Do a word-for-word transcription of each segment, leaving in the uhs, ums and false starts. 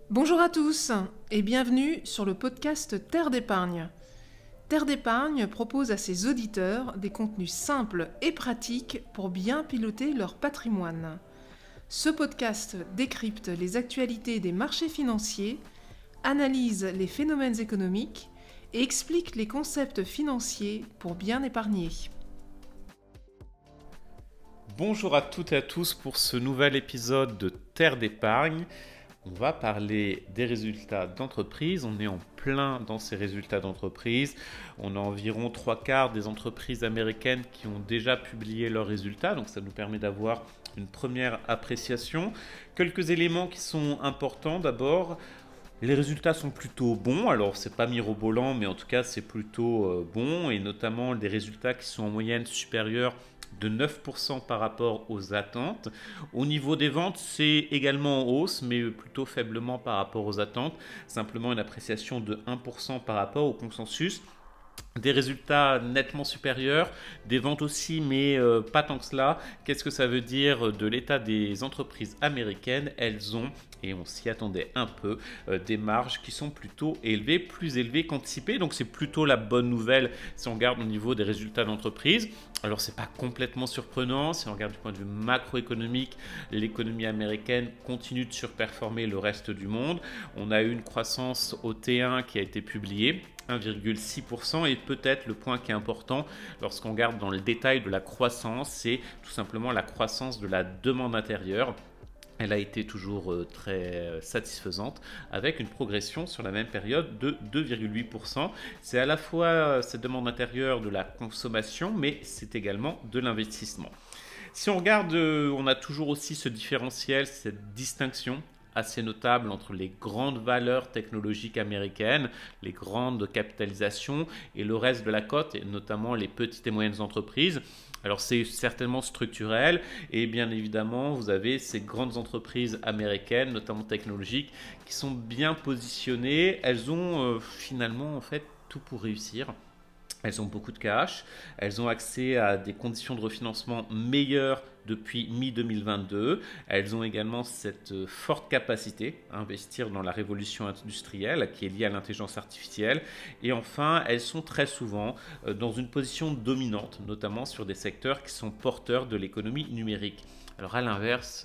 Bonjour à tous et bienvenue sur le podcast Terre d'épargne. Terre d'épargne propose à ses auditeurs des contenus simples et pratiques pour bien piloter leur patrimoine. Ce podcast décrypte les actualités des marchés financiers, analyse les phénomènes économiques et explique les concepts financiers pour bien épargner. Bonjour à toutes et à tous pour ce nouvel épisode de Terre d'épargne. On va parler des résultats d'entreprise. On est en plein dans ces résultats d'entreprise. On a environ trois quarts des entreprises américaines qui ont déjà publié leurs résultats. Donc ça nous permet d'avoir une première appréciation. Quelques éléments qui sont importants. D'abord, les résultats sont plutôt bons. Alors c'est pas mirobolant, mais en tout cas c'est plutôt euh, bon. Et notamment des résultats qui sont en moyenne supérieurs de neuf pour cent par rapport aux attentes. Au niveau des ventes, c'est également en hausse, mais plutôt faiblement par rapport aux attentes. Simplement une appréciation de un pour cent par rapport au consensus. Des résultats nettement supérieurs, des ventes aussi, mais euh, pas tant que cela. Qu'est-ce que ça veut dire de l'état des entreprises américaines? Elles ont, et on s'y attendait un peu, euh, des marges qui sont plutôt élevées, plus élevées qu'anticipées. Donc c'est plutôt la bonne nouvelle si on regarde au niveau des résultats d'entreprise. Alors c'est pas complètement surprenant, si on regarde du point de vue macroéconomique, l'économie américaine continue de surperformer le reste du monde. On a eu une croissance au T un qui a été publiée, un virgule six pour cent, et peut-être le point qui est important lorsqu'on regarde dans le détail de la croissance, c'est tout simplement la croissance de la demande intérieure. Elle a été toujours très satisfaisante avec une progression sur la même période de deux virgule huit pour cent. C'est à la fois cette demande intérieure de la consommation, mais c'est également de l'investissement. Si on regarde, on a toujours aussi ce différentiel, cette distinction assez notable entre les grandes valeurs technologiques américaines, les grandes capitalisations et le reste de la cote, et notamment les petites et moyennes entreprises. Alors c'est certainement structurel et bien évidemment vous avez ces grandes entreprises américaines, notamment technologiques, qui sont bien positionnées. Elles ont euh, finalement en fait tout pour réussir. Elles ont beaucoup de cash, elles ont accès à des conditions de refinancement meilleures depuis mi deux mille vingt-deux. Elles ont également cette forte capacité à investir dans la révolution industrielle qui est liée à l'intelligence artificielle. Et enfin, elles sont très souvent dans une position dominante, notamment sur des secteurs qui sont porteurs de l'économie numérique. Alors à l'inverse,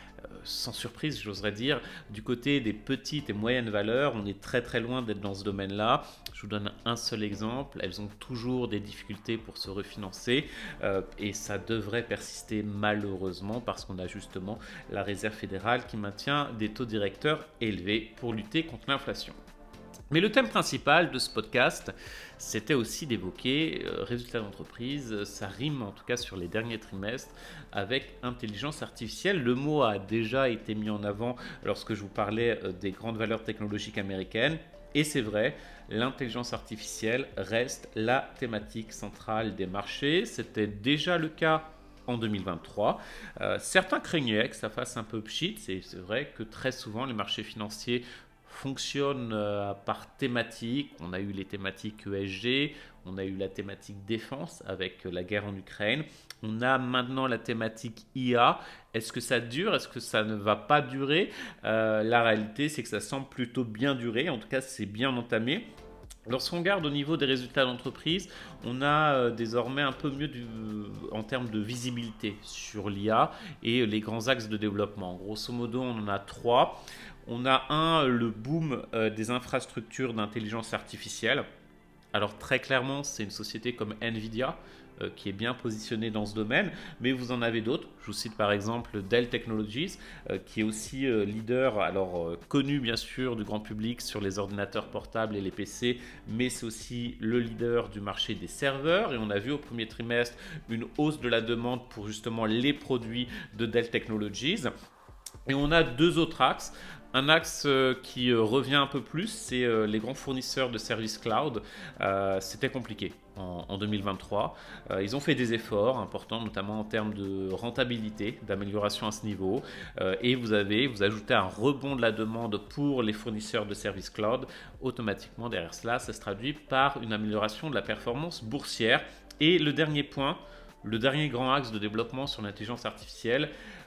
sans surprise, j'oserais dire, du côté des petites et moyennes valeurs, on est très très loin d'être dans ce domaine-là. Je vous donne un seul exemple, elles ont toujours des difficultés pour se refinancer euh, et ça devrait persister malheureusement parce qu'on a justement la Réserve fédérale qui maintient des taux directeurs élevés pour lutter contre l'inflation. Mais le thème principal de ce podcast, c'était aussi d'évoquer euh, résultats d'entreprise. Ça rime en tout cas sur les derniers trimestres avec intelligence artificielle. Le mot a déjà été mis en avant lorsque je vous parlais euh, des grandes valeurs technologiques américaines. Et c'est vrai, l'intelligence artificielle reste la thématique centrale des marchés. C'était déjà le cas en deux mille vingt-trois. Euh, certains craignaient que ça fasse un peu pchit. C'est, c'est vrai que très souvent les marchés financiers fonctionne euh, par thématique. On a eu les thématiques E S G, on a eu la thématique défense avec la guerre en Ukraine, on a maintenant la thématique I A. Est-ce que ça dure? Est-ce que ça ne va pas durer? euh, La réalité, c'est que ça semble plutôt bien durer. En tout cas, c'est bien entamé. Lorsqu'on regarde au niveau des résultats d'entreprise, on a euh, désormais un peu mieux du, en termes de visibilité sur l'I A et les grands axes de développement. Grosso modo, on en a trois. On a un, le boom euh, des infrastructures d'intelligence artificielle. Alors très clairement, c'est une société comme Nvidia euh, qui est bien positionnée dans ce domaine, mais vous en avez d'autres. Je vous cite par exemple Dell Technologies, euh, qui est aussi euh, leader, alors euh, connu bien sûr du grand public sur les ordinateurs portables et les P C, mais c'est aussi le leader du marché des serveurs. Et on a vu au premier trimestre une hausse de la demande pour justement les produits de Dell Technologies. Et on a deux autres axes. Un axe euh, qui euh, revient un peu plus, c'est euh, les grands fournisseurs de services cloud. Euh, c'était compliqué en, en deux mille vingt-trois. Euh, ils ont fait des efforts importants, notamment en termes de rentabilité, d'amélioration à ce niveau. Euh, et vous avez, vous ajoutez un rebond de la demande pour les fournisseurs de services cloud. Automatiquement, derrière cela, ça se traduit par une amélioration de la performance boursière. Et le dernier point, le dernier grand axe de développement sur l'intelligence artificielle,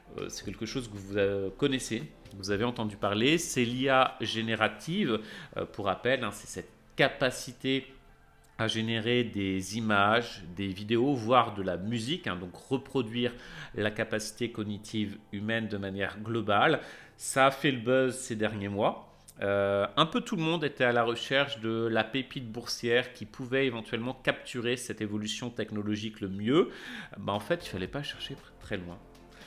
euh, c'est quelque chose que vous euh, connaissez, que vous avez entendu parler. C'est l'I A générative, euh, pour rappel, hein, c'est cette capacité à générer des images, des vidéos, voire de la musique, hein, donc reproduire la capacité cognitive humaine de manière globale. Ça a fait le buzz ces derniers mois. Euh, un peu tout le monde était à la recherche de la pépite boursière qui pouvait éventuellement capturer cette évolution technologique le mieux. Ben, en fait, il ne fallait pas chercher très loin.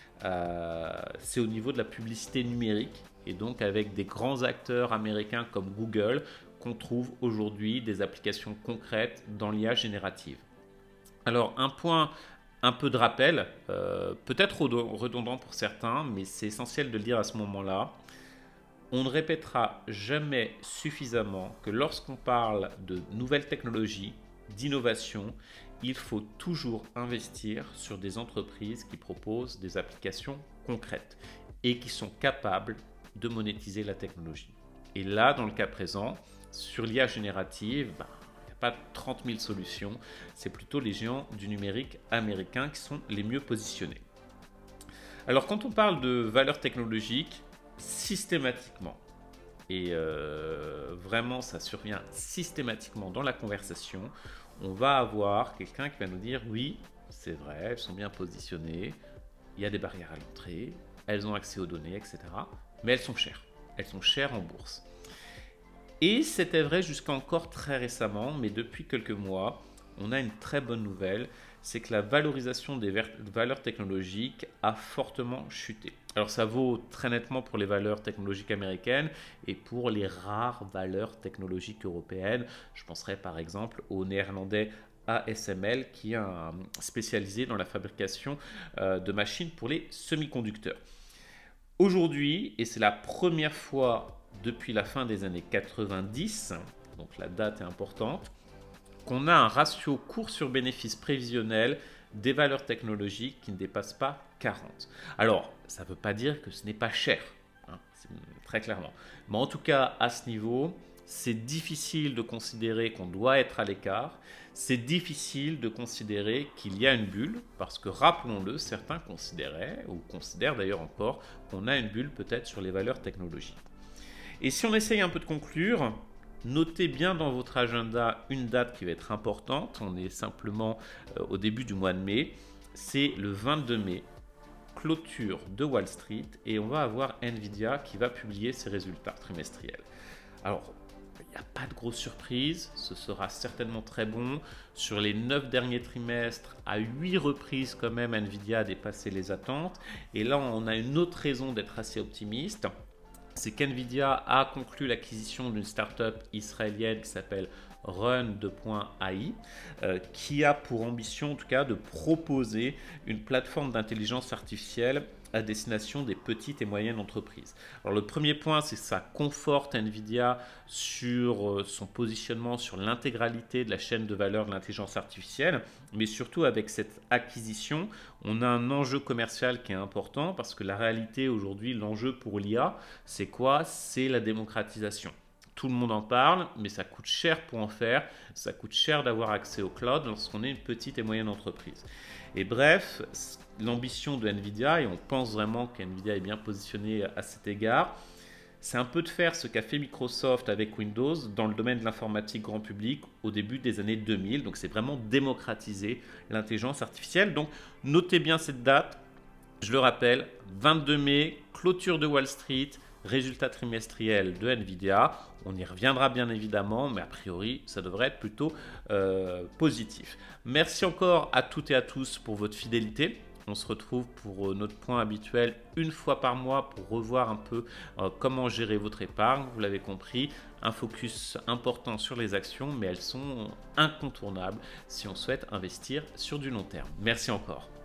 Euh, c'est au niveau de la publicité numérique et donc avec des grands acteurs américains comme Google qu'on trouve aujourd'hui des applications concrètes dans l'I A générative. Alors un point un peu de rappel, euh, peut-être redondant pour certains, mais c'est essentiel de le dire à ce moment-là. On ne répétera jamais suffisamment que lorsqu'on parle de nouvelles technologies, d'innovation, il faut toujours investir sur des entreprises qui proposent des applications concrètes et qui sont capables de monétiser la technologie. Et là, dans le cas présent, sur l'I A générative, ben, il n'y a pas trente mille solutions, c'est plutôt les géants du numérique américain qui sont les mieux positionnés. Alors quand on parle de valeur technologique, systématiquement, et euh, vraiment ça survient systématiquement dans la conversation, on va avoir quelqu'un qui va nous dire oui, c'est vrai, elles sont bien positionnées, il y a des barrières à l'entrée, elles ont accès aux données, et cetera. Mais elles sont chères, elles sont chères en bourse. Et c'était vrai jusqu'à encore très récemment, mais depuis quelques mois, on a une très bonne nouvelle, c'est que la valorisation des valeurs technologiques a fortement chuté. Alors ça vaut très nettement pour les valeurs technologiques américaines et pour les rares valeurs technologiques européennes. Je penserais par exemple au néerlandais A S M L qui est un spécialisé dans la fabrication de machines pour les semi-conducteurs. Aujourd'hui, et c'est la première fois depuis la fin des années quatre-vingt-dix, donc la date est importante, qu'on a un ratio cours sur bénéfice prévisionnel des valeurs technologiques qui ne dépasse pas quarante. Alors, ça ne veut pas dire que ce n'est pas cher, hein, très clairement. Mais en tout cas, à ce niveau, c'est difficile de considérer qu'on doit être à l'écart. C'est difficile de considérer qu'il y a une bulle, parce que, rappelons-le, certains considéraient, ou considèrent d'ailleurs encore, qu'on a une bulle peut-être sur les valeurs technologiques. Et si on essaye un peu de conclure, notez bien dans votre agenda une date qui va être importante. On est simplement euh, au début du mois de mai. C'est le vingt-deux mai, clôture de Wall Street, et on va avoir Nvidia qui va publier ses résultats trimestriels. Alors, il n'y a pas de grosse surprise, ce sera certainement très bon. Sur les neuf derniers trimestres, à huit reprises quand même, Nvidia a dépassé les attentes. Et là, on a une autre raison d'être assez optimiste. C'est qu'Nvidia a conclu l'acquisition d'une start-up israélienne qui s'appelle Run deux point A I, euh, qui a pour ambition en tout cas de proposer une plateforme d'intelligence artificielle à destination des petites et moyennes entreprises. Alors le premier point, c'est que ça conforte Nvidia sur son positionnement sur l'intégralité de la chaîne de valeur de l'intelligence artificielle, mais surtout avec cette acquisition, on a un enjeu commercial qui est important parce que la réalité aujourd'hui, l'enjeu pour l'I A, c'est quoi? C'est la démocratisation. Tout le monde en parle, mais ça coûte cher pour en faire. Ça coûte cher d'avoir accès au cloud lorsqu'on est une petite et moyenne entreprise. Et bref, l'ambition de Nvidia, et on pense vraiment qu'Nvidia est bien positionné à cet égard, c'est un peu de faire ce qu'a fait Microsoft avec Windows dans le domaine de l'informatique grand public au début des années deux mille. Donc c'est vraiment démocratiser l'intelligence artificielle. Donc notez bien cette date. Je le rappelle, vingt-deux mai, clôture de Wall Street, résultats trimestriels de Nvidia. On y reviendra bien évidemment, mais a priori, ça devrait être plutôt euh, positif. Merci encore à toutes et à tous pour votre fidélité. On se retrouve pour notre point habituel une fois par mois pour revoir un peu euh, comment gérer votre épargne. Vous l'avez compris, un focus important sur les actions, mais elles sont incontournables si on souhaite investir sur du long terme. Merci encore.